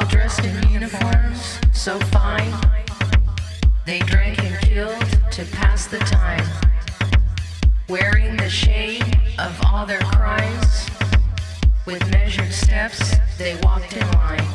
all dressed in uniforms, so fine. They drank and killed to pass the time, wearing the shame of all their crimes. With measured steps, they walked in line.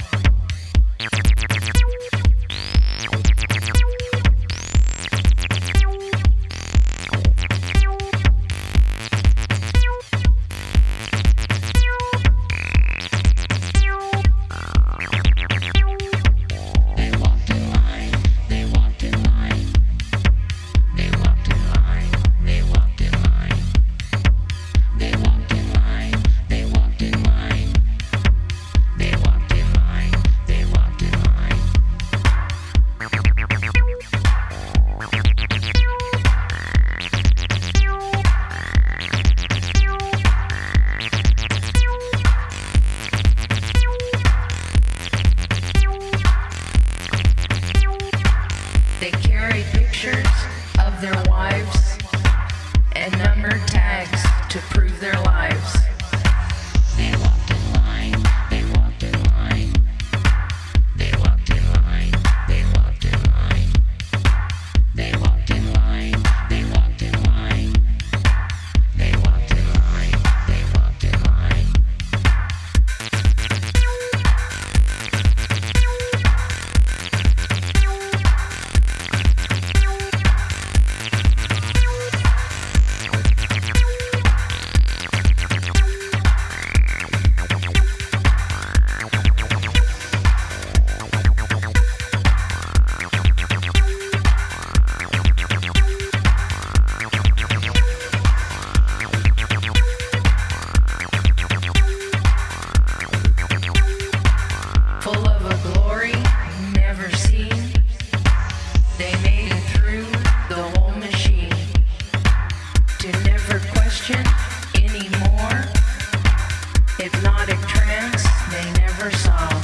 They carried pictures of their wives and numbered tags to prove their lives. They walked in line, they walked in line. They walked in line, they walked in line. They walked in line, they walked in line. They walked in line, they walked in line. Full of a glory never seen, they made it through the whole machine to never question anymore. Hypnotic trance they never saw.